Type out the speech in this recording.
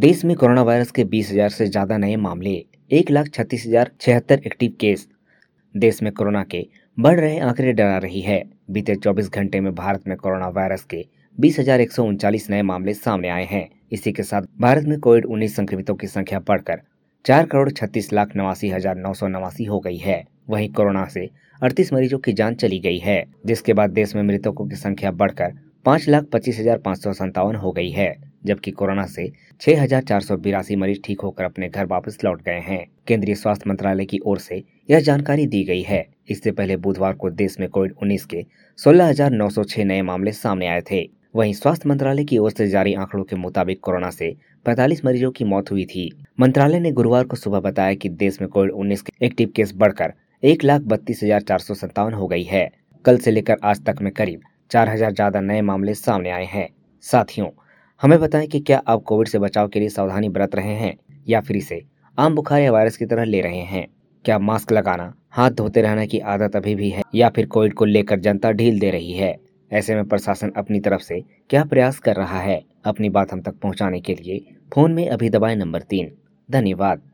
देश में corona virus के 20,000 से ज्यादा नए मामले, 1,36,076 एक्टिव केस। देश में कोरोना के बढ़ रहे आंकड़े डरा रही है। बीते 24 घंटे में भारत में कोरोना वायरस के 20,139 नए मामले सामने आए हैं। इसी के साथ भारत में कोविड-19 संक्रमितों की संख्या बढ़कर 4,36,89,989 हो गई है। वहीं कोरोना से 38 मरीजों की जान चली गई है, जिसके बाद देश में मृतकों की संख्या बढ़कर 5,25,557 हो गई है, जबकि कोरोना से 6,482 मरीज ठीक होकर अपने घर वापस लौट गए हैं। केंद्रीय स्वास्थ्य मंत्रालय की ओर से यह जानकारी दी गई है। इससे पहले बुधवार को देश में कोविड-19 के 16,906 नए मामले सामने आए थे। वहीं स्वास्थ्य मंत्रालय की ओर से जारी आंकड़ों के मुताबिक कोरोना से 45 मरीजों की मौत हुई थी। मंत्रालय ने गुरुवार को सुबह बताया कि देश में कोविड-19 के एक्टिव केस बढ़कर 1,32,457 हो गई है। कल से लेकर आज तक में करीब 4,000 ज्यादा नए मामले सामने आए हैं। साथियों, हमें बताएं कि क्या आप कोविड से बचाव के लिए सावधानी बरत रहे हैं या फिर इसे आम बुखार या वायरस की तरह ले रहे हैं। क्या मास्क लगाना, हाथ धोते रहने की आदत अभी भी है या फिर कोविड को लेकर जनता ढील दे रही है। ऐसे में प्रशासन अपनी तरफ से क्या प्रयास कर रहा है? अपनी बात हम तक पहुंचाने के लिए फोन में अभी दबाएं नंबर 3। धन्यवाद।